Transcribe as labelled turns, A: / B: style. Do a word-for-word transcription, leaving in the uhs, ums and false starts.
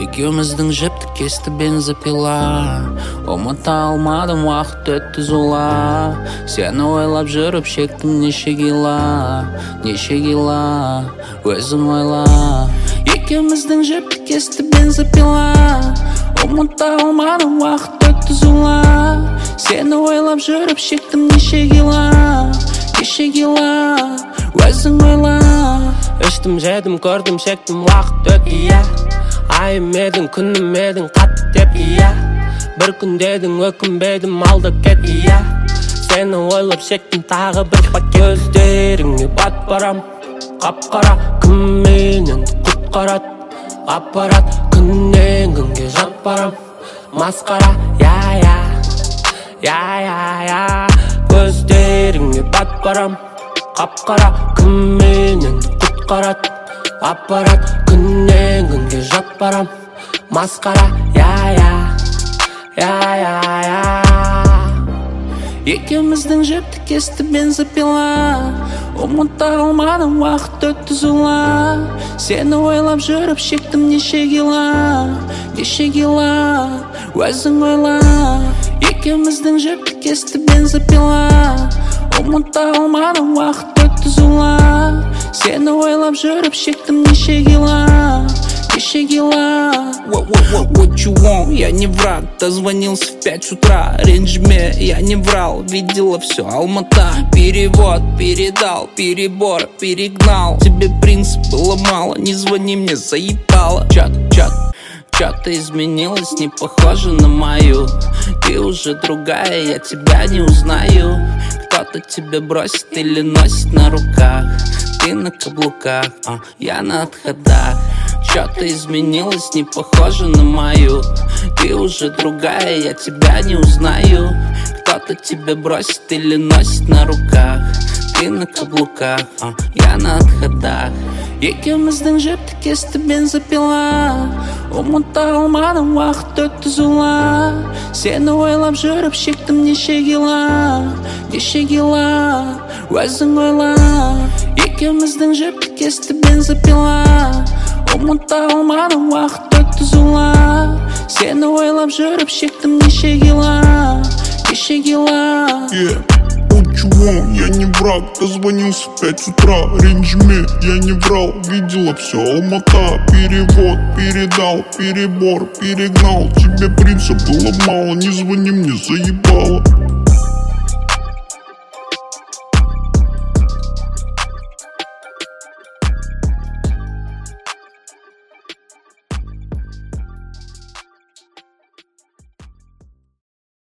A: Екеуміздің жіпті кесті бензопила. Ұмыта алмадым, уақыт өтті зула. Сені ойлап жүріп шектім неше кила, неше кила, өзің ойла. Екеуміздің жіпті кесті бензопила. Ұмыта алмадым, уақыт өтті зула. Сені ойлап жүріп шектім неше кила, неше кила, өзің ойла.
B: Іштім, жедім, көрдім, шектім, уақыт өтті, иә. Айым едің, күнім едің, қатты деп, иә. Бір күн дедің, өкінбедім, алдап кетті, иә. Сені ойлап шектім, тағы бір пакет. Көздеріңе бат барам, қап-қара, кім менен құтқарат. Аппарат күннен күнге жат барам, масқара, я-я, я-я-я. Көздеріңе бат барам, қап-қара, кім менен құтқарат. Аппарат күннен күнге жат барам, масқара, я-я, я-я-я.
A: Екеуміздің жіпті кесті бензопила. Ұмыта алмадым, уақыт өтті зула. Сені ойлап жүріп шектім неше кила, неше кила, өзің ойла. Екеуміздің жіпті кесті бензопила. Ұмыта алмадым, уақыт өтті зула. Сені ойлап жүріп шектім неше кила, неше кила. What, what, what, what you want? Я не враг, дозвонился в пять утра. Ренджме, я не врал, видела все, Алмата. Перевод, передал, перебор, перегнал. Тебе принцип было мало, не звони мне, заебало. Чат, чат, что-то изменилось, не похоже на мою. Ты уже другая, я тебя не узнаю. Кто-то тебя бросит или носит на руках. Ты на каблуках, а я на отходах. Что-то изменилось, не похоже на мою. Ты уже другая, я тебя не узнаю. Кто-то тебя бросит или носит на руках. Ты на каблуках, а я на отходах. Екеуміздің жіпті кесті бензопила. Ұмыта алмадым, уақыт өтті зула. Сені ойлап жүріп шектім неше кила, неше кила, өзің ойла. Екеуміздің жіпті кесті бензопила. Ұмыта алмадым, уақыт өтті зула. Сені ойлап жүріп шектім неше кила, неше кила.
C: Yeah. What you want? Я не враг, дозвонился в пять утра. Ренджме, я не врал, видела все, Алмата. Перевод, передал, перебор, перегнал. Тебе принца было мало, не звони мне, заебало.